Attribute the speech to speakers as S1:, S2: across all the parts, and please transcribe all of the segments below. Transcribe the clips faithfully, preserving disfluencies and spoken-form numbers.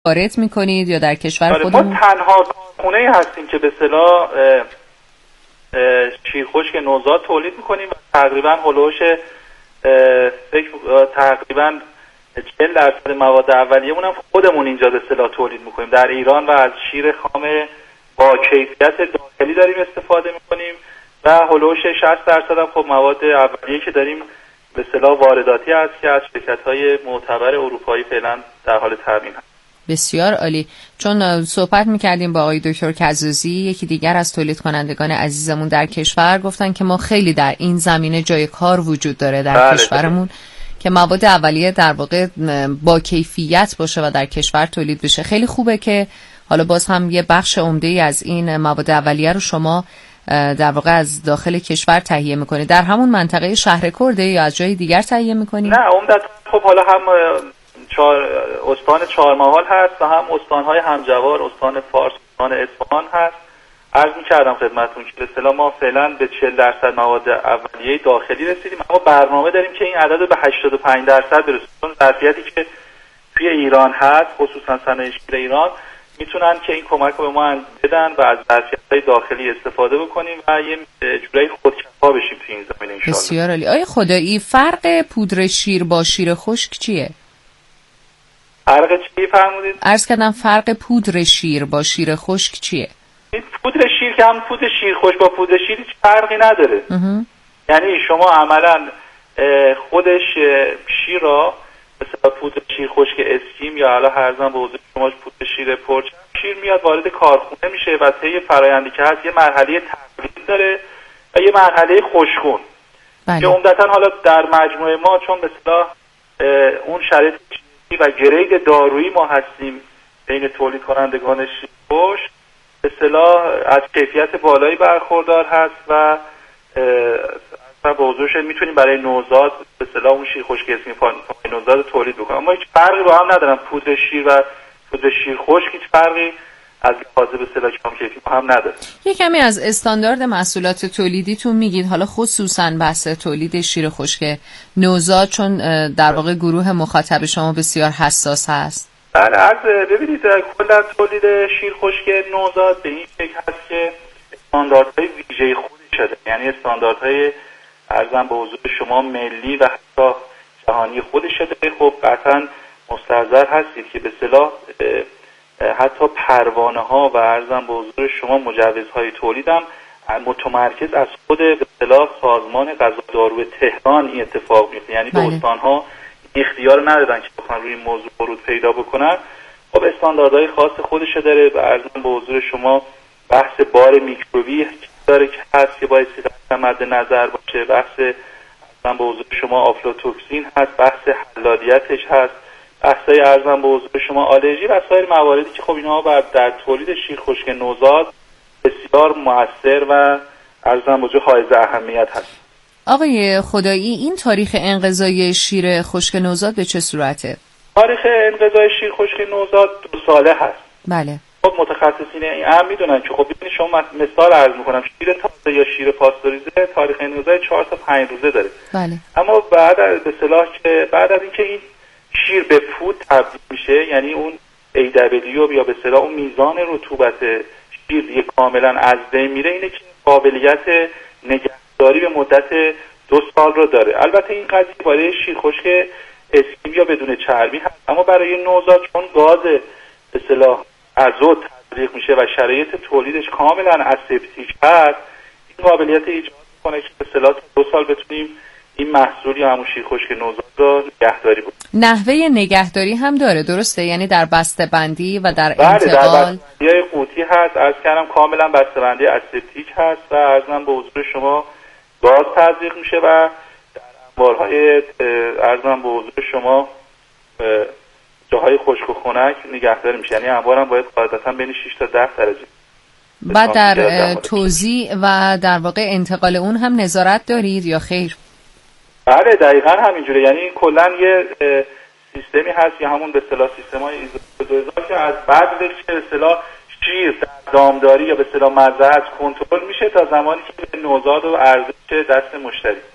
S1: وارد میکنید یا در کشور
S2: آره
S1: خودمون؟
S2: ما تنها خونه‌ای هستیم که به اصطلاح شیرخشک نوزاد تولید میکنیم و تقریبا هولوش فکر تقریبا چهل درصد مواد اولیه‌مون هم خودمون اینجا به اصطلاح تولید میکنیم در ایران و از شیر خام با کیفیت داخلی داریم استفاده میکنیم و هولوش شصت درصد هم خب مواد اولیه‌ای که داریم به اصطلاح وارداتی هست که از شرکت‌های معتبر اروپایی فعلا در حال تامین هست.
S1: بسیار عالی. چون صحبت میکردیم با آقای دکتر کزازی، یکی دیگر از تولید کنندگان عزیزمون در کشور، گفتن که ما خیلی در این زمینه جای کار وجود داره در
S2: بله
S1: کشورمون ده. که مواد اولیه در واقع با کیفیت باشه و در کشور تولید بشه. خیلی خوبه که حالا باز هم یه بخش عمده‌ای از این مواد اولیه رو شما در واقع از داخل کشور تهیه میکنید. در همون منطقه شهرکرده یا از جای دیگر تهیه میکنید؟
S2: نه عمدتاً خب حالا هم چار استان چهارمحال هست و هم استان‌های همجوار، استان فارس، استان اصفهان هست. عرض می‌کردم خدمتتون که به اصطلاح ما فعلا به چهل درصد مواد اولیه داخلی رسیدیم، اما برنامه داریم که این عدد به هشتاد و پنج درصد برسه. چون ظرفیتی که توی ایران هست، خصوصا صنایع شیر ایران، میتونن که این کمک رو به ما بدن و از ظرفیت‌های داخلی استفاده بکنیم و یه جورایی خودکفا بشیم توی این زمینه ان شاء الله.
S1: بسیار عالی. آیا خدایی فرق پودر شیر با شیر خشک چیه؟
S2: فرق چی فرمودید؟
S1: عرض کردم فرق پودر شیر با شیر خشک چیه؟
S2: پودر شیر که هم پودر شیر خشک با پودر شیر هیچ فرقی نداره.
S1: اه.
S2: یعنی شما عملا خودش شیر را مثلا پودر شیر خشک اسکیم یا حالا هرزن به حضور شما پودر شیر پرچ شیر میاد وارد کارخونه میشه و طی فرآیندی که هست یه مرحله تقلید داره و یه مرحله خشکون که عمدتاً حالا در مجموعه ما چون به اصطلاح اون شرایط و گرید دارویی ما هستیم بین تولید کنندگان شیر خشک به اصطلاح از کیفیت بالایی برخوردار هست و و به حضورش میتونیم برای نوزاد به اصطلاح اون شیر خشک اسمی نوزاد تولید بکنیم. اما هیچ فرقی با هم ندارن. پودر شیر و پودر شیر خشک هیچ فرقی از لحاظ به اصطلاح کم کیفی با هم نداره.
S1: یک کمی از استاندارد محصولات تولیدیتون میگید، حالا خصوصا بحث تولید شیر خشک نوزاد چون در واقع گروه مخاطب شما بسیار حساس هست.
S2: بله از ببینید کلا تولید شیر خشک نوزاد به این شکل هست که استانداردهای ویژه خودی شده، یعنی استانداردهای ارزم به حضور شما ملی و حتی جهانی خودش شده. خب قطعا مستحضر هستید که به اصطلاح حتی پروانه ها و ارزم به حضور شما مجوزهای تولید هم متمرکز از خود به اصطلاح سازمان غذا دارو تهران این اتفاق میفته. یعنی به استان ها اختیار ندادن که بخوان روی این موضوع ورود پیدا بکنن. خب استانداردهای خاص خودش داره و ارزم به حضور شما بحث بار میکروبی داره که هست که باید مد نظر باشه، بحث ارزم به حضور شما آفلاتوکسین هست، بحث حلالیتش هست، بحثای ارزم به حضور شما آلرژی و سایر مواردی که خب اینها بر در تولید شیر خشک نوزاد بسیار مؤثر و ارزم به حضور حائز اهمیت هست.
S1: آقای خدایی این تاریخ انقضای شیر خشک نوزاد به چه صورته؟
S2: تاریخ انقضای شیر خشک نوزاد دو ساله هست.
S1: بله.
S2: خب متخصصین این هم میدونن که خب ببینید شما مثال عرض میکنم شیر تازه یا شیر پاستوریزه تاریخ انقضای چهار تا پنج روزه داره.
S1: بله.
S2: اما بعد از به اصطلاح که بعد از اینکه این شیر به پود تبدیل میشه، یعنی اون ای دبلیو یا به اصطلاح اون میزان رطوبت شیر دیگه کاملا از بین میره، اینه که قابلیت نگهداری به مدت دو سال رو داره. البته این قضیه برای شیر خشک اسکیم یا بدون چربی هست، اما برای نوزاد چون گاز به اصطلاح آزوت تزریق میشه و شرایط تولیدش کاملا اسپتیک هست، این قابلیت ایجاد میکنه که به اصطلاح دو سال بتونیم این محصول یا همون شیر خشک نوزاد رو نگهداری بکنیم.
S1: نحوه نگهداری هم داره درسته؟ یعنی در بسته‌بندی و در
S2: بله
S1: انتقال؟
S2: در بسته‌بندی قوطی هست، عرض کردم کاملا بسته‌بندی اسپتیک هست و عرضم به حضور شما گاز تزریق میشه و در انبارهای عرضم به حضور شما جاهای خشک و خنک نگهداری میشه. یعنی انبار هم باید قاعدتاً بین شش تا ده درجه.
S1: بعد در توزیع و در واقع انتقال اون هم نظارت دارید یا خیر؟
S2: بله دقیقاً همینجوره. یعنی کلاً یه سیستمی هست یا همون به اصطلاح سیستم‌های ایزو که از بعد به اصطلاح شیر در دامداری یا به اصطلاح مزرعه کنترل میشه تا زمانی که نوزاد و عرضه دست مشتری.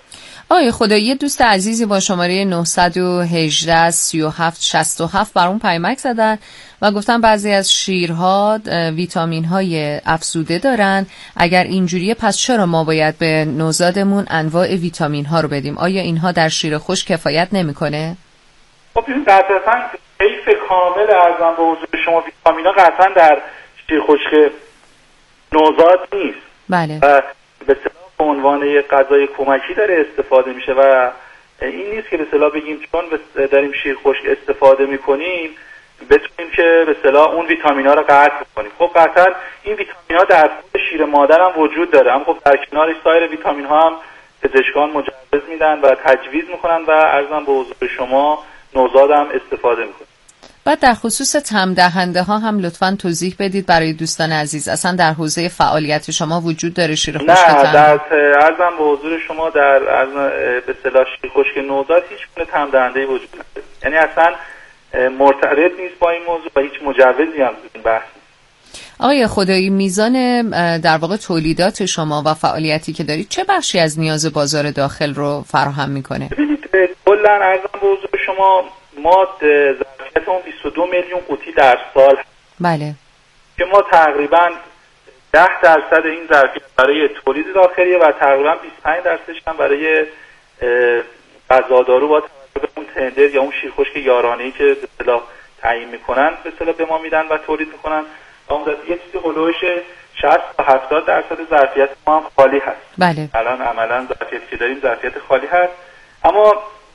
S1: آقای خدایی، یه دوست عزیزی با شماره نه یک هشت سه هفت شصت و هفت برام پیامک زدن و گفتن بعضی از شیرها ویتامین های افزوده دارن. اگر اینجوریه پس چرا ما باید به نوزادمون انواع ویتامین ها رو بدیم؟ آیا اینها در شیر خشک کفایت نمیکنه؟
S2: خب این قطعاً کیف کامل ارزم به حضور شما ویتامین ها قطعاً در شیر خشک نوزاد نیست.
S1: بله.
S2: و به اصطلاح به عنوان یک غذای کمکی داره استفاده میشه و این نیست که به اصطلاح بگیم چون داریم شیر خشک استفاده میکنیم بتونیم که به اصطلاح اون ویتامین ها رو قطع کنیم. خب قطعا این ویتامین ها در خود شیر مادر هم وجود داره، اما خب در کنارش سایر ویتامین ها هم پزشکان مجوز میدن و تجویز میکنن و عرضم به حضور شما نوزاد هم استفاده میکنه.
S1: بعد در خصوص طعم دهنده ها هم لطفاً توضیح بدید برای دوستان عزیز. اصلا در حوزه فعالیت شما وجود داره شیر خشک؟
S2: نه، در عرضم به حضور شما در عرضم به اصطلاح شیر خشک نوزاد هیچ گونه طعم دهنده وجود نداره، یعنی اصلا مرتبط نیست با این موضوع و هیچ مجوزی هم این بحث نیست.
S1: آقای خدایی، میزان در واقع تولیدات شما و فعالیتی که دارید چه بخشی از نیاز بازار داخل رو فراهم میکنه؟
S2: ببینید کلا عرضم به حضور شما ما ظرفیتمون بیست و دو میلیون قوطی در سال.
S1: بله.
S2: که ما تقریبا ده درصد این ظرفیت برای تولید داخلیه و تقریبا بیست و پنج درصدش هم برای غذادارو با توجه به اون تندر یا اون شیر خشک یارانه‌ای که به اصطلاح تعیین میکنن به اصطلاح به ما میدن و تولید میکنن. اون یه چیزی هولوش شصت تا هفتاد درصد ظرفیت ما هم خالی هست.
S1: بله.
S2: الان عملاً ظرفیتی که داریم ظرفیت خالی هست، اما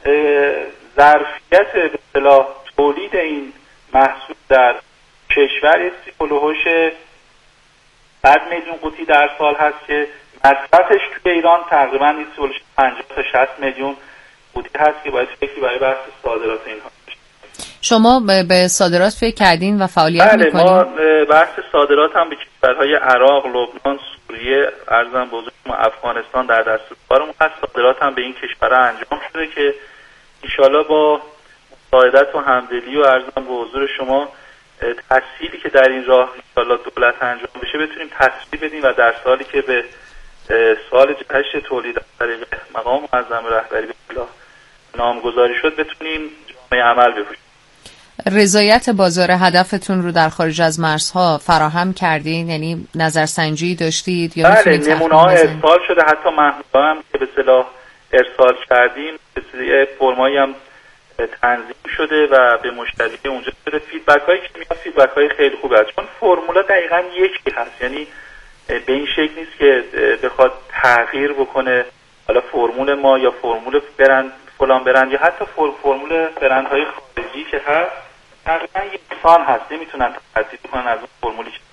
S2: ظرفیت به اصطلاح تولید این محصول در کشور یه چیزی هولوش صد میلیون قوطی در سال هست که مصرفش توی ایران تقریبا یه چیزی پنجاه تا شصت میلیون قوطی هست که باید فکری برای بحث صادرات اینها.
S1: شما به صادرات فکر کردین و فعالیت
S2: بله،
S1: میکنین؟
S2: ما بحث صادرات هم به کشورهای عراق، لبنان، سوریه، ارزم به حضور شما افغانستان در دست کارمون هست. صادرات هم به این کشورها انجام شده که انشالله با مساعدت و همدلی و ارزم به حضور شما تسهیلی که در این راه انشالله دولت انجام بشه بتونیم تسهیل بدیم و در سالی که به سال جهش تولید از طریق مقام معظم رهبری به اصطلاح نامگذاری شد بتونیم جامعه عمل بپوشیم.
S1: رضایت بازار هدفتون رو در خارج از مرزها فراهم کردین؟ یعنی نظرسنجی داشتید یا
S2: بله، نمونه ها ارسال شده، حتی محموله هم که به اصطلاح ارسال کردیم به فرمایی هم تنظیم شده و به مشتری اونجا شده. فیدبک هایی که میاد فیدبک های خیلی خوبه هست، چون فرمولا دقیقا یکی هست، یعنی به این شکل نیست که بخواد تغییر بکنه حالا فرمول ما یا فرمول برند فلان برند یا حتی فرمول برند های خارجی که هست تقریبا یکسان هست، نمیتونن تبدیل کنن از اون فرمولی که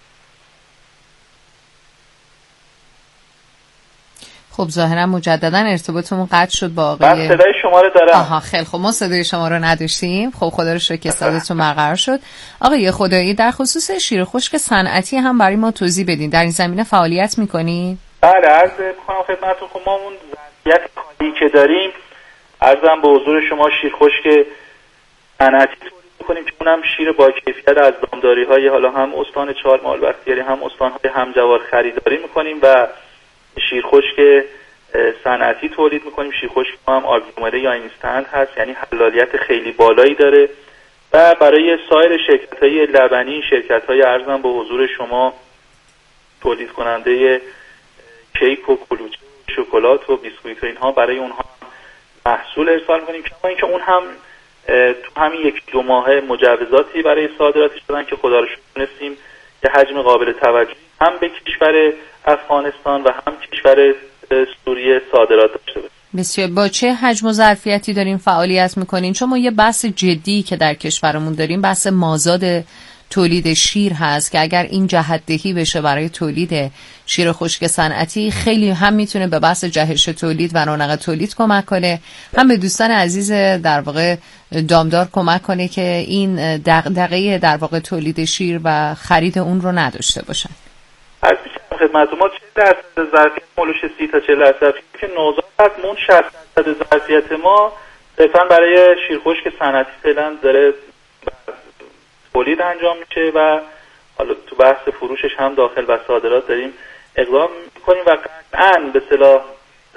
S1: خب ظاهرا مجددا ارتباطمون قطع شد با آقای.
S2: من صدای شما رو دارم.
S1: آها خیلی خب، ما صدای شما رو نداشتیم. خب خدا رو شکر که صداتون برقرار شد. آقای خدایی، در خصوص شیر خشک صنعتی هم برای ما توضیح بدین. در این زمینه فعالیت میکنین؟
S2: بله، عرض میکنم خدمتتون. خب ما اون ظرفیت خالی که داریم عرضم به حضور شما شیر خشک صنعتی تولید میکنیم که اونم شیر با کیفیت از دامداری های حالا هم استان چهارمحال بختیاری هم استان های همجوار خریداری میکنیم و شیر خشک صنعتی تولید میکنیم. شیر خشک ما هم آگلومره یا اینستنت هست، یعنی حلالیت خیلی بالایی داره و برای سایر شرکت‌های لبنی، شرکت‌های ارزم به حضور شما تولید کننده کیک و کلوچه و شکلات و بیسکویت و اینها برای اونها محصول ارسال می‌کنیم که اینکه اون هم تو همین یک دو ماه مجوزاتی برای صادراتش دادن که خدا رو شکر تونستیم که حجم قابل توجهی هم به کشور افغانستان و هم کشور سوریه صادرات داشته باشیم.
S1: بسیار. با چه حجم و ظرفیتی دارین فعالیت میکنین؟ چون ما یه بحث جدی که در کشورمون داریم بحث مازاد تولید شیر هست که اگر این جهت‌دهی بشه برای تولید شیر خشک صنعتی خیلی هم میتونه به بحث جهش تولید و رونق تولید کمک کنه، هم به دوستان عزیز در واقع دامدار کمک کنه که این دغدغه در واقع تولید شیر و خرید اون رو نداشته باشن.
S2: از خدمت ما چه درصد ظرفیت مولوش سی تا چهل درصد که نوزاد هست، مون شصت درصد ظرفیت ما صرفا برای شیر خشک صنعتی فعلا داره تولید انجام میشه و حالا تو بحث فروشش هم داخل و صادرات داریم اقدام میکنیم و قطعاً به اصطلاح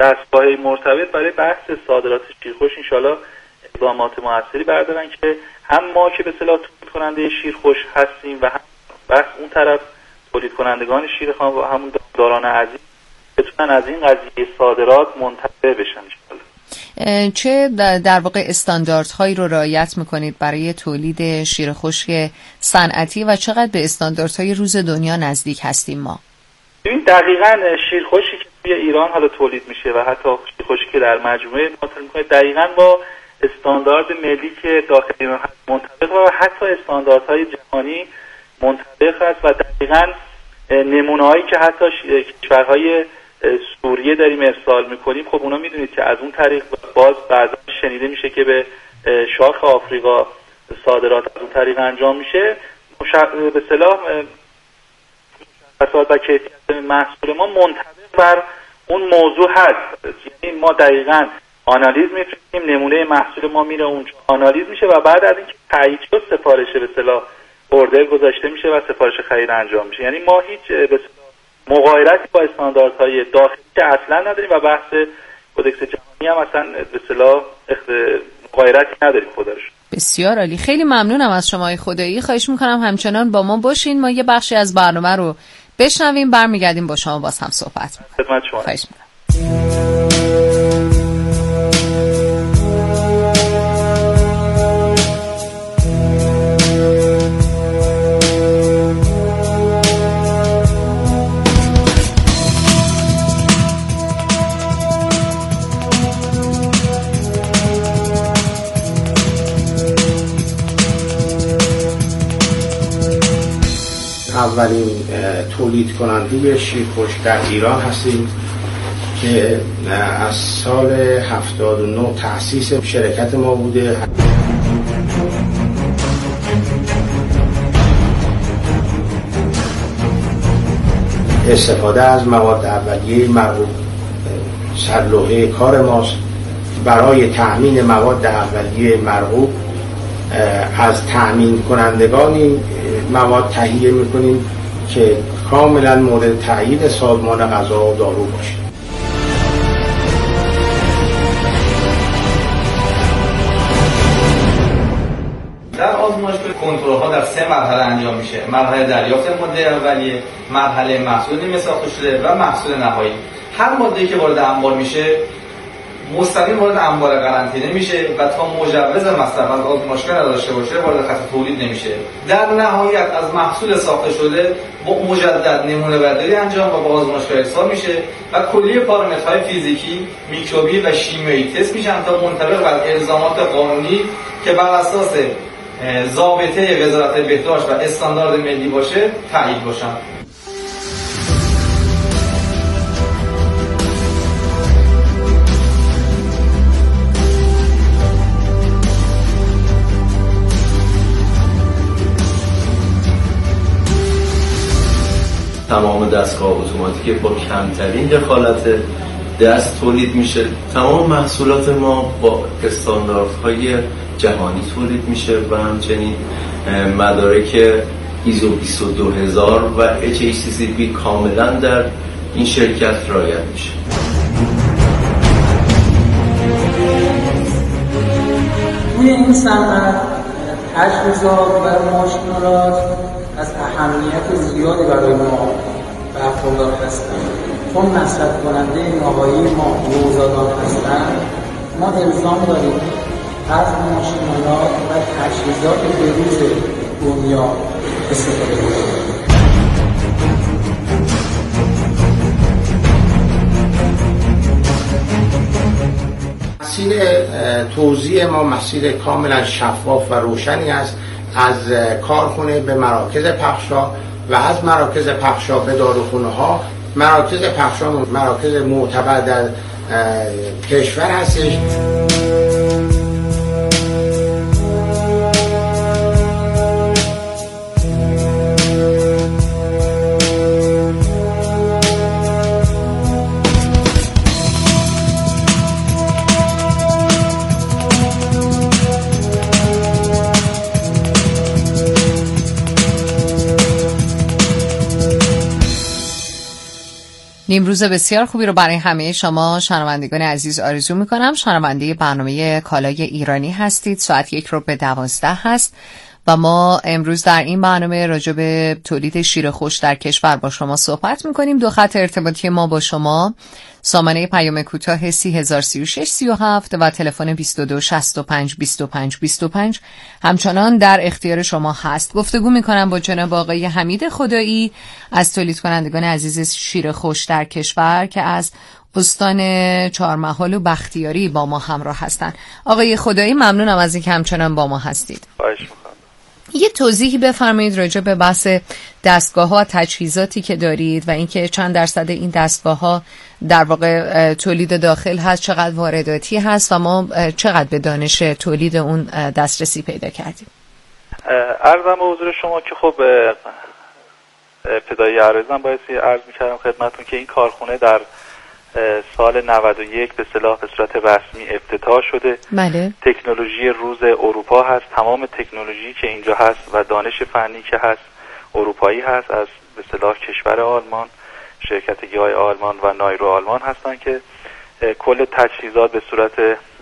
S2: دستگاه مرتبط برای بحث صادرات شیرخوش انشالله اقدامات موثری بردارن که هم ما که به اصطلاح تولید کننده شیرخوش هستیم و هم بحث اون طرف تولید کنندگان شیرخوان و همون داران عزیز بتونن از این قضیه صادرات منتفع بشن انشالله.
S1: چه در واقع استانداردهایی رو رعایت میکنید برای تولید شیر خشک صنعتی و چقدر به استانداردهای روز دنیا نزدیک هستیم ما؟
S2: ببین دقیقاً شیر خشکی که توی ایران حالا تولید میشه و حتی شیر خشکی که در مجموعه ما تولید میکنه دقیقاً با استاندارد ملی که داخل ایران هست منطبق و حتی استانداردهای جهانی منطبق است و دقیقاً نمونه‌هایی که حتی کشورهای سوریه داریم ارسال میکنیم خب اونا میدونید که از اون طریق باز بعضا شنیده میشه که به شاخ آفریقا صادرات از اون طریق انجام میشه. به اصطلاح مشخصات و کیفیت محصول ما منطبق بر اون موضوع هست، یعنی ما دقیقاً آنالیز میفرستیم، نمونه محصول ما میره اونجا آنالیز میشه و بعد از اینکه تایید شد سفارش به اصطلاح اوردر گذاشته میشه و سفارش خرید انجام میشه. یعنی ما هیچ به اصطلاح مغایرتی با استانداردهای داخلی که اصلا نداریم و بحث کدکس جهانی هم اصلا به اصطلاح مغایرتی نداریم. خدا رو شکر.
S1: بسیار عالی، خیلی ممنونم از شما خدایی. خواهش میکنم همچنان با ما باشین، ما یه بخشی از برنامه رو بشنویم، برمیگردیم با شما باز هم صحبت می‌کنیم.
S2: خدمت شما.
S1: خواهش میکنم.
S3: اولین تولید کننده شیرخشک در ایران هستیم که از سال هفتاد و نه تأسیس شرکت ما بوده. استفاده از مواد اولیه مرغوب سرلوحه کار ماست. برای تأمین مواد اولیه مرغوب از تأمین کنندگانی مواد تهیه میکنیم که کاملا مورد تأیید سازمان غذا و دارو باشه.
S4: در آزمایشگاه کنترل ها در سه مرحله انجام میشه: مرحله دریافت ماده اولیه، مرحله محصول نیمه ساخته شده و محصول نهایی. هر ماده‌ای که وارد انبار میشه مستقیم وارد انبار قرنطینه میشه و تا مجوز مصرف از آزمایشگاه نداشته باشه وارد خط تولید نمیشه. در نهایت از محصول ساخته شده با مجدد نمونه برداری انجام و با آزمایشگاه ارسال میشه و کلیه پارامترهای فیزیکی، میکروبی و شیمیایی تست میشن تا منطبق بر الزامات قانونی که بر اساس ضابطه وزارت بهداشت و استاندارد ملی باشه تایید باشن.
S5: تمام دستگاه اتوماتیک با کمترین دخالت دست تولید میشه. تمام محصولات ما با استانداردهای جهانی تولید میشه و همچنین مدارک ایزو بیست و دو هزار و اچ ای سی سی پی کاملا در این شرکت رعایت میشه.
S6: توی این صنعت تجهیزات و ماشین‌آلات از اهمیت زیادی برای ما برخوردار هستند. چون مصرف کننده نهایی ما روزادار هستند، ما الزام داریم از ماشین‌آلات و تجهیزات بروز دنیا استفاده کنیم.
S3: مسیر توزیع ما مسیر کاملا شفاف و روشنی است. از کارخونه به مراکز پخشا و از مراکز پخشا به داروخانه ها. مراکز پخشا مراکز معتبر در کشور هستش.
S1: نیمروز بسیار خوبی رو برای همه شما شنوندگان عزیز آرزو میکنم. شنونده برنامه کالای ایرانی هستید. ساعت یک رو به دوازده هست و ما امروز در این برنامه راجع به تولید شیر خوش در کشور با شما صحبت میکنیم. دو خط ارتباطی ما با شما سامانه پیام کوتاه سی هزار سی و شش سی و هفت و تلفن بیست و دو شصت و پنج بیست و پنج بیست و پنج همچنان در اختیار شما هست. گفتگو میکنم با جناب آقای حمید خدایی از تولید کنندگان عزیز شیر خوش در کشور که از استان چهارمحال و بختیاری با ما همراه هستند. آقای خدایی ممنونم از اینکه همچنان با ما هستید.
S2: خواهش میکنم.
S1: یه توضیحی بفرمایید راجع به بحث دستگاه‌ها و تجهیزاتی که دارید و اینکه چند درصد این دستگاه‌ها در واقع تولید داخل هست، چقدر وارداتی هست و ما چقدر به دانش تولید اون دسترسی پیدا کردیم.
S2: عرضم به حضور شما که خب ابتدایی عرضم بایستی عرض می‌کردم خدمتتون که این کارخونه در سال نود و یک به اصطلاح به صورت رسمی افتتاح شده.
S1: بله.
S2: تکنولوژی روز اروپا هست. تمام تکنولوژی که اینجا هست و دانش فنی که هست اروپایی هست، از به اصطلاح کشور آلمان، شرکت گیاه آلمان و نایرو آلمان هستن که کل تجهیزات به صورت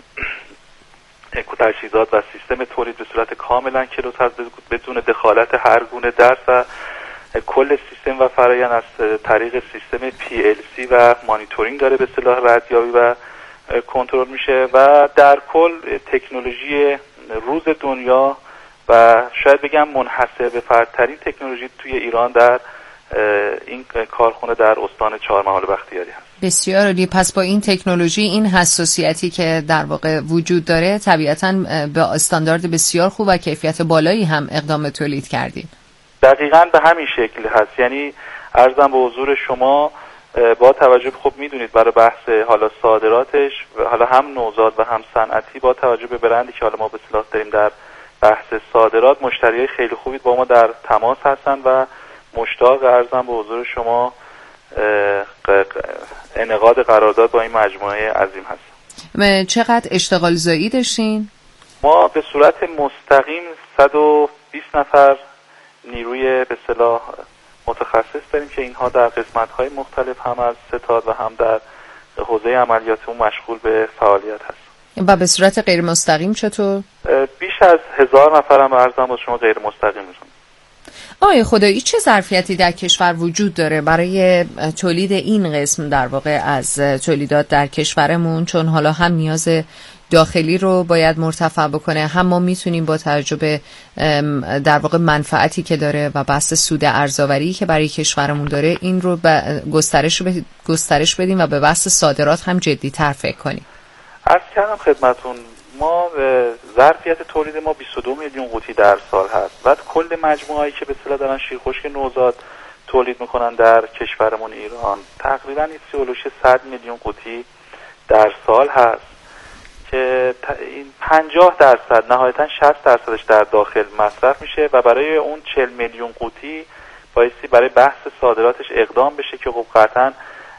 S2: تجهیزات و سیستم تولید به صورت کاملا کلوت هست بدون دخالت هر گونه درس و کل سیستم و فرآیند از طریق سیستم پی ال سی و مانیتورینگ داره به اصطلاح ردیابی و کنترل میشه و در کل تکنولوژی روز دنیا و شاید بگم منحصر به فردترین تکنولوژی توی ایران در این کارخونه در استان چهارمحال بختیاری هست.
S1: بسیار عالی. پس با این تکنولوژی، این حساسیتی که در واقع وجود داره، طبیعتاً به استاندارد بسیار خوب و کیفیت بالایی هم اقدام تولید کردید.
S2: دقیقاً به همین شکل هست. یعنی عرضم به حضور شما با توجه خب میدونید برای بحث حالا صادراتش حالا هم نوزاد و هم صنعتی با توجه به برندی که حالا ما به اصطلاح داریم در بحث صادرات مشتریای خیلی خوبی با ما در تماس هستن و مشتاق عرضم به حضور شما انعقاد قرارداد با این مجموعه عظیم هست.
S1: چقدر اشتغال زایی داشتین؟
S2: ما به صورت مستقیم صد و بیست نفر نیروی به اصطلاح متخصص داریم که اینها در قسمت‌های مختلف هم از ستاد و هم در حوزه عملیاتمون مشغول به فعالیت هست.
S1: و به صورت غیر مستقیم چطور؟
S2: بیش از هزار نفر هم عرضم با شما غیر مستقیم میشون.
S1: آقای خدایی چه ظرفیتی در کشور وجود داره برای تولید این قسم در واقع از تولیدات در کشورمون، چون حالا هم نیاز داخلی رو باید مرتفع بکنه، هم ما میتونیم با تجربه در واقع منفعتی که داره و بحث سود ارزآوری که برای کشورمون داره این رو گسترش گسترش بدیم و به بحث صادرات هم جدی‌تر فکر کنیم.
S2: عرض کردم خدمتون ما ظرفیت تولید ما بیست و دو میلیون قوطی در سال هست و کل مجموعه‌ای که به اصطلاح دارن شیرخشک نوزاد تولید میکنن در کشورمون ایران تقریبا صد میلیون قوطی در سال هست که این پنجاه درصد نهایتا شصت درصدش در داخل مصرف میشه و برای اون چهل میلیون قوطی بایستی برای بحث صادراتش اقدام بشه که خب قطعا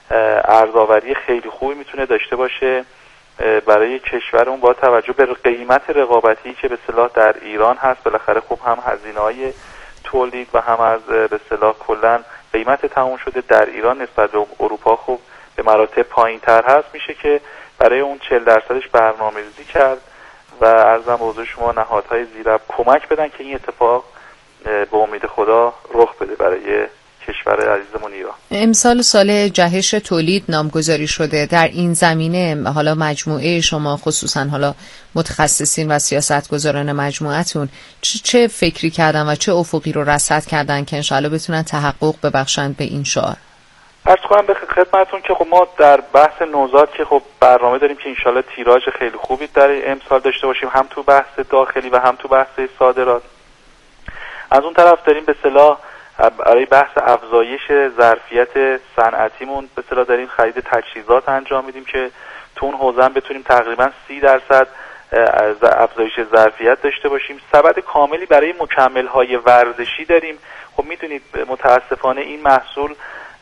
S2: ارزآوری خیلی خوبی میتونه داشته باشه برای کشورمون با توجه به قیمت رقابتی که به اصطلاح در ایران هست. بالاخره خب هم هزینه‌های تولید و هم از به اصطلاح کلا قیمت تموم شده در ایران نسبت به اروپا خب به مراتب پایین‌تر هست، میشه که برای اون چهل درصدش برنامه‌ریزی کرد و عرضم به حضور شما نهادهای زیرب کمک بدن که این اتفاق به امید خدا رخ بده برای کشور عزیزمون ایران.
S1: امسال سال جهش تولید نامگذاری شده. در این زمینه حالا مجموعه شما خصوصا حالا متخصصین و سیاستگزاران مجموعتون چه فکری کردن و چه افقی رو رصد کردن که انشاءالله بتونن تحقق ببخشند به این شعار؟
S2: عرض کنم به خدمتتون که خب ما در بحث نوزاد که خب برنامه داریم که انشالله تیراژ خیلی خوبی در امسال داشته باشیم، هم تو بحث داخلی و هم تو بحث صادرات. از اون طرف داریم به اصطلاح برای بحث افزایش ظرفیت صنعتیمون به اصطلاح داریم خرید تجهیزات انجام میدیم که تو اون حوزه بتونیم تقریبا سی درصد افزایش ظرفیت داشته باشیم. سبد کاملی برای مکمل‌های ورزشی داریم. خب میدونید متاسفانه این محصول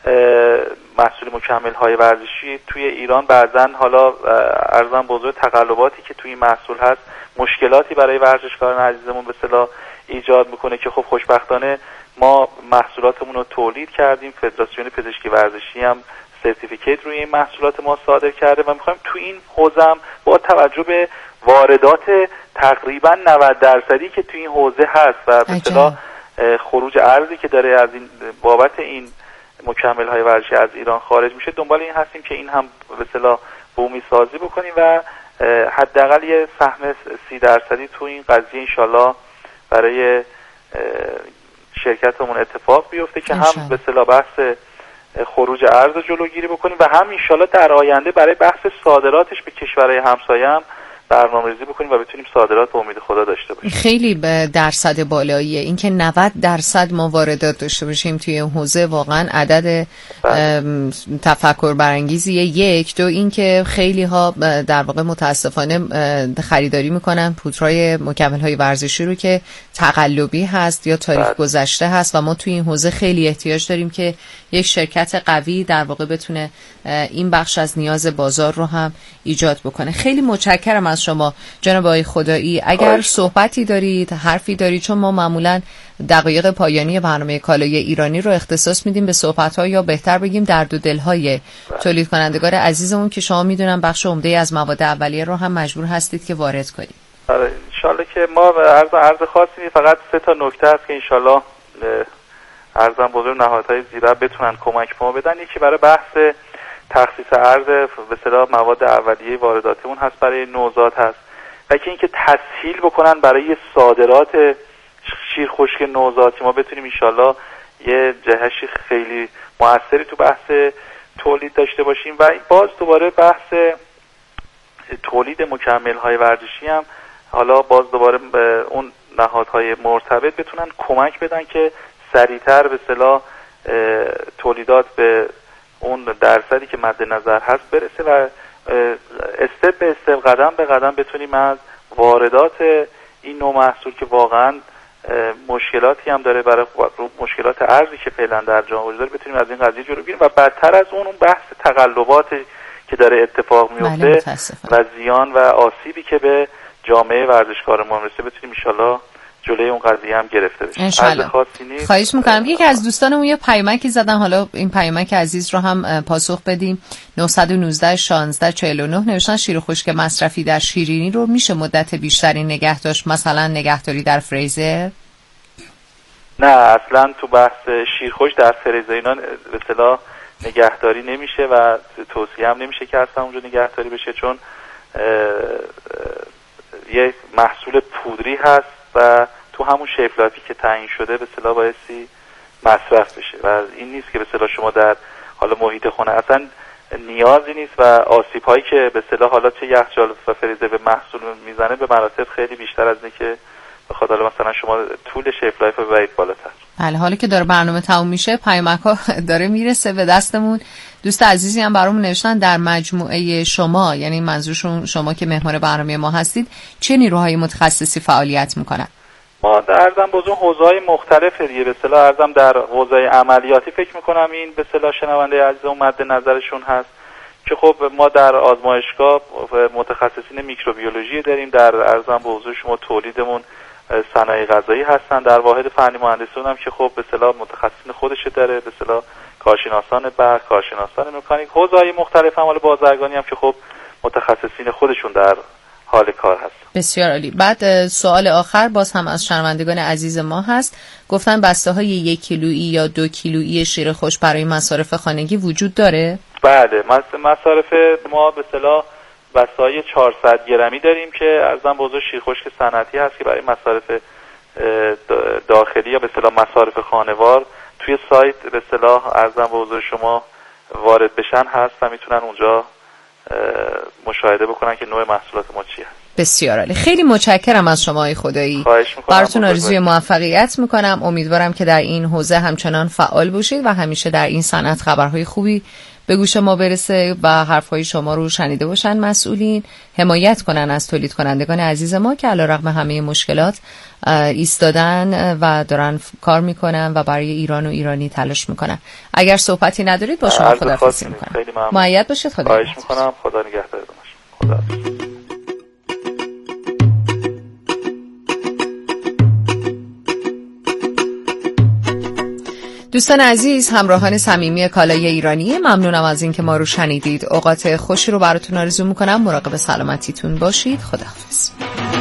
S2: محصول مکمل‌های ورزشی توی ایران بعضن حالا ارزم بزرگ تقلباتی که توی این محصول هست مشکلاتی برای ورزشکاران عزیزمون به اصطلاح ایجاد میکنه که خب خوشبختانه ما محصولاتمون رو تولید کردیم، فدراسیون پزشکی ورزشی هم سرتیفیکیت روی این محصولات ما صادر کرده و میخوایم تو این حوزه هم با توجه به واردات تقریبا نود درصدی که تو این حوزه هست و به اصطلاح خروج ارزی که داره از این بابت این مکمل های ورزشی از ایران خارج میشه، دنبال این هستیم که این هم به اصطلاح بومی سازی بکنیم و حداقل یه سهم سی درصدی تو این قضیه انشالله برای شرکتمون اتفاق بیفته که هم به اصطلاح بحث خروج ارز جلوگیری بکنیم و هم انشالله در آینده برای بحث صادراتش به کشورهای همسایه هم برنامه‌ریزی بکنیم و بتونیم صادرات به امید خدا داشته باشیم.
S1: خیلی به درصد بالاییه. اینکه نود درصد ما واردات داشته باشیم توی این حوزه واقعا عدد تفکر برانگیزیه. یک دو اینکه خیلی ها در واقع متاسفانه خریداری میکنن پودرهای مکمل‌های ورزشی رو که تقلبی هست یا تاریخ بله. گذشته هست و ما توی این حوزه خیلی احتیاج داریم که یک شرکت قوی در واقع بتونه این بخش از نیاز بازار رو هم ایجاد بکنه. خیلی متشکرم از شما جناب آقای خدایی. اگر صحبتی دارید، حرفی دارید، چون ما معمولا دقایق پایانی برنامه کالای ایرانی رو اختصاص میدیم به صحبت‌ها یا بهتر بگیم درد و دل‌های تولید کنندگان عزیزمون که شما میدونم بخش عمده از مواد اولیه رو هم مجبور هستید که وارد کنید.
S2: آره ان شاءالله که ما عرض عرض خاصی فقط سه تا نکته هست که ان شاءالله ارزم بزرگ نهادهای زیرا بتونن کمک ما بدن. یکی برای بحث تخصیص ارز به اصطلاح مواد اولیه وارداتمون هست برای نوزاد هست و که اینکه تسهیل بکنن برای صادرات شیر خشک نوزادی ما بتونیم ان شاءالله یه جهشی خیلی موثری تو بحث تولید داشته باشیم و باز دوباره بحث تولید مکمل های ورزشی هم حالا باز دوباره به اون نهادهای مرتبط بتونن کمک بدن که سریعتر به اصطلاح تولیدات به اون درصدی که مد نظر هست برسه و استپ به استپ قدم به قدم بتونیم از واردات این نوع محصول که واقعا مشکلاتی هم داره برای مشکلات ارزی که فعلا در جامعه وجود داره بتونیم از این قضیه جلو بگیریم و بدتر از اون اون بحث تقلبات که داره اتفاق میفته و زیان و آسیبی که به جامعه ورزشکار ما میرسه بتونیم ان شاءالله جلوی اون قضیه هم گرفته بشه.
S1: انشالله. خواهش میکنم. یکی از دوستانمون یه پیامکی زدن، حالا این پیامک عزیز رو هم پاسخ بدیم. نه یک نه شانزده چهل و نه نوشتن شیر خشک مصرفی در شیرینی رو میشه مدت بیشتری نگه داشت، مثلا نگهداری در فریزر؟
S2: نه اصلا تو بحث شیر خشک در فریزر اینا به اصطلاح نگهداری نمیشه و توصیه هم نمیشه که اصلا اونجا نگهداری بشه، چون اه اه یه محصول پودری هست و تو همون شیف لایفی که تعیین شده به اصطلاح بایستی مصرف بشه و این نیست که به اصطلاح شما در حالا محیط خونه اصلا نیازی نیست و آسیب هایی که به اصطلاح حالا چه یخچال و فریزر به محصول میزنه به مراتب خیلی بیشتر از اینه که بخواد حالا مثلا شما طول شیف لایف رو ببرید بالاتر.
S1: بله حالا که داره برنامه تموم میشه پیامک ها داره میرسه به دستمون. دوست عزیزی هم برامون نوشتن در مجموعه شما، یعنی منظورشون شما که مهمان برنامه ما هستید، چه نیروهای متخصصی فعالیت میکنن؟
S2: ما در ارزم بزرگ حوزه‌های مختلف دیگه به اصطلاح ارزم در حوزه عملیاتی فکر میکنم این به اصطلاح شنونده عزیزمون مد نظرشون هست که خب ما در آزمایشگاه متخصصین میکروبیولوژی داریم، در ارزم به حضور شما تولیدمون صنایع غذایی هستن، در واحد فنی مهندسی هم که خب به اصطلاح متخصصین خودش داره، به اصطلاح کارشناسان برق، کارشناسان مکانیک، حوزه‌های مختلف هم، حالا بازرگانی هم که خب متخصصین خودشون در حال کار هست.
S1: بسیار عالی. بعد سوال آخر باز هم از شنوندگان عزیز ما هست، گفتن بسته های یک کیلویی یا دو کیلویی شیر خشک برای مصارف خانگی وجود داره؟
S2: بله، مصارف ما به اصطلاح بسته‌های چهارصد گرمی داریم که ارزم بزرگ شیر خشک صنعتی هست که برای مصارف داخلی یا به اصطلاح مصارف خانوار توی سایت به اصطلاح ارزم بزرگ شما وارد بشن هست و میتونن اونجا مشاهده بکنن که نوع محصولات ما چی هست.
S1: بسیار عالی. خیلی متشکرم از شما آقای خدایی. براتون آرزوی موفقیت میکنم. امیدوارم که در این حوزه همچنان فعال باشید و همیشه در این صنعت خبرهای خوبی به گوش ما برسه و حرفهای شما رو شنیده باشن مسئولین، حمایت کنن از تولید کنندگان عزیز ما که علیرغم همه مشکلات ایستادن و دارن کار میکنن و برای ایران و ایرانی تلاش میکنن. اگر صحبتی ندارید با شما خداحافظی میکنم. مؤید باشید. خدا
S2: خواهش میکنم. خدا نگهدار شما. خدا.
S1: دوستان عزیز، همراهان صمیمی کالای ایرانی، ممنونم از اینکه ما رو شنیدید. اوقات خوشی رو براتون آرزو میکنم. مراقب سلامتیتون باشید. خداحافظ.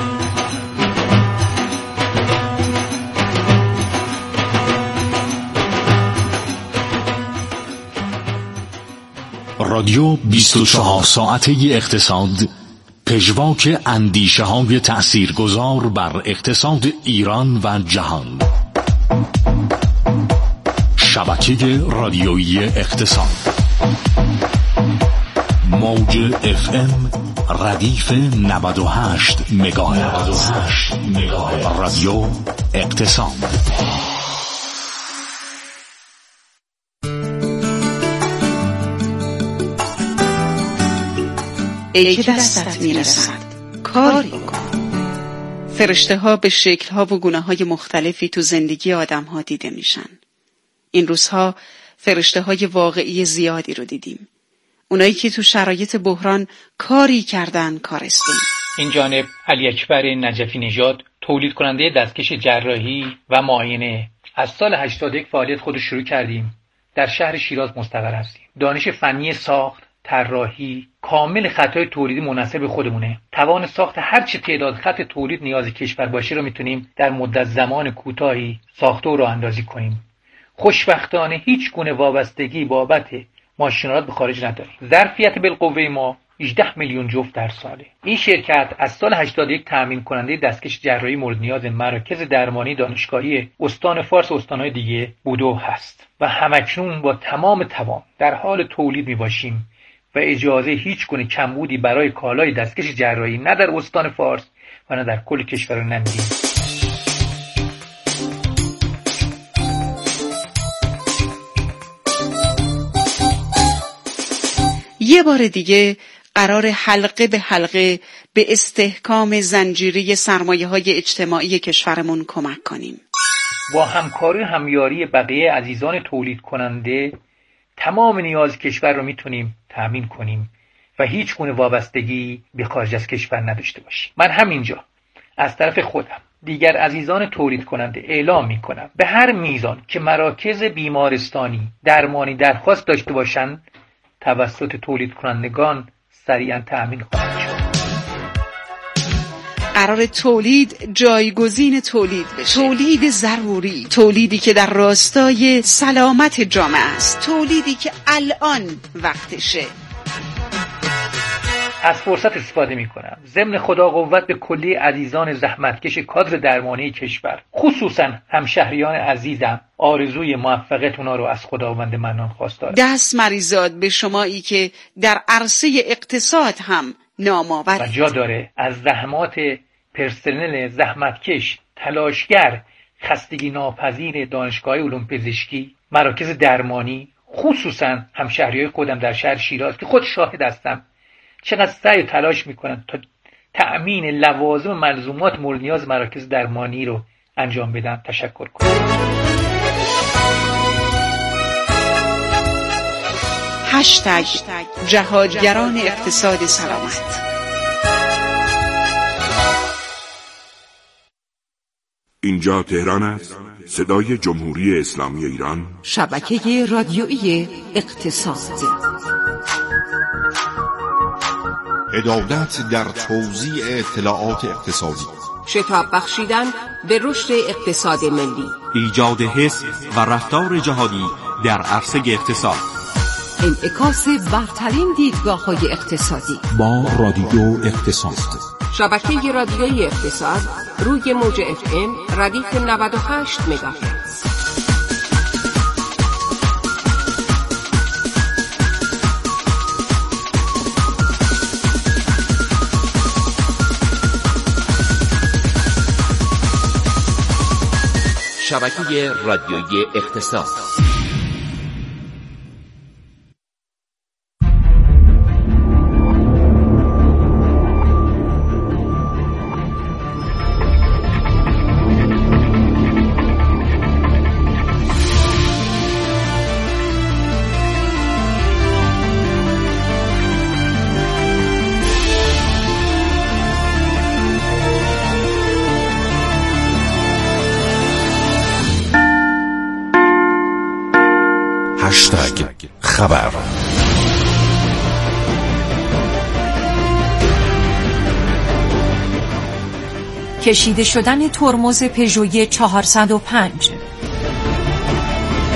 S7: رادیو بیست و چهار ساعته اقتصاد، پژواک اندیشه های تأثیرگذار بر اقتصاد ایران و جهان. شبکه رادیویی اقتصاد، موج اف ام ردیف نود و هشت مگاهرتز. رادیو اقتصاد.
S8: ای که دستت میرسد کاری کن. فرشته ها به شکل ها و گونه های مختلفی تو زندگی آدم ها دیده میشن. این روزها فرشته های واقعی زیادی رو دیدیم. اونایی که تو شرایط بحران کاری کردن کارستون.
S9: این جانب علی اکبر نجفی نژاد، تولید کننده دستکش جراحی و معاینه. از سال هشتاد و یک فعالیت خود شروع کردیم. در شهر شیراز مستقر هستیم. دانش فنی ساخت، طراحی، کامل خطای تولیدی منحصر به خودمونه. توان ساخت هر چه تعداد خط تولید نیاز کشور باشه رو میتونیم در مدت زمان کوتاهی ساخته و راه اندازی کنیم. خوشبختانه هیچ گونه وابستگی بابت ماشینالات به خارج نداریم. ظرفیت بالقوه ما هجده میلیون جفت در ساله. این شرکت از سال هشتاد و یک تامین کننده دستکش جراحی مورد نیاز مراکز درمانی دانشگاهی استان فارس و استان‌های دیگه بوده و هست و همکنون با تمام توان در حال تولید میباشیم و اجازه هیچ گونه کمبودی برای کالای دستکش جراحی نه در استان فارس و نه در کل کشور نمیدیم.
S8: یه بار دیگه قرار حلقه به حلقه به استحکام زنجیره سرمایه‌های اجتماعی کشورمون کمک کنیم.
S9: با همکاری و همیاری بقیه عزیزان تولید کننده تمام نیاز کشور رو میتونیم تأمین کنیم و هیچ گونه وابستگی به خارج از کشور نداشته باشیم. من همینجا از طرف خودم دیگر عزیزان تولید کننده اعلام میکنم به هر میزان که مراکز بیمارستانی درمانی درخواست داشته باشند توسط تولید کنندگان سریعا تأمین خواهد شد.
S8: قرار تولید جایگزین تولید بشه. تولید ضروری، تولیدی که در راستای سلامت جامعه است، تولیدی که الان وقتشه.
S9: از فرصت استفاده می کنم ضمن خدا قوت به کلی عزیزان زحمتکش کادر درمانی کشور، خصوصا همشهریان عزیزم، آرزوی موفقیت اونا رو از خداوند منان خواستارم.
S8: دست مریزاد به شمایی که در عرصه اقتصاد هم نامآور
S9: و جا داره از زحمات پرسنل زحمتکش، تلاشگر، خستگی ناپذیر دانشگاه علوم پزشکی، مراکز درمانی، خصوصا همشهریای خودم در شهر شیراز که خود شاهد هستم چقدر سعی و تلاش میکنن تا تأمین لوازم و ملزومات مورد نیاز مراکز درمانی رو انجام بدن. تشکر کنم.
S8: هشتگ جهادگران اقتصاد سلامت.
S10: اینجا تهران است، صدای جمهوری اسلامی ایران،
S11: شبکه رادیویی اقتصاد.
S12: عدالت در توزیع اطلاعات اقتصادی،
S11: شتاب بخشیدن به رشد اقتصاد ملی،
S13: ایجاد حس و رفتار جهادی در عرصه اقتصاد،
S11: انعکاس برترین دیدگاه‌های اقتصادی
S7: با رادیو اقتصاد.
S11: شبکه رادیویی اقتصاد روی موج اف ام ردیف نود و هشت مگاهرتز.
S14: شبکه رادیویی اقتصاد.
S12: هشتگ خبر.
S15: کشیده شدن ترمز پژوی چهارصد و پنج.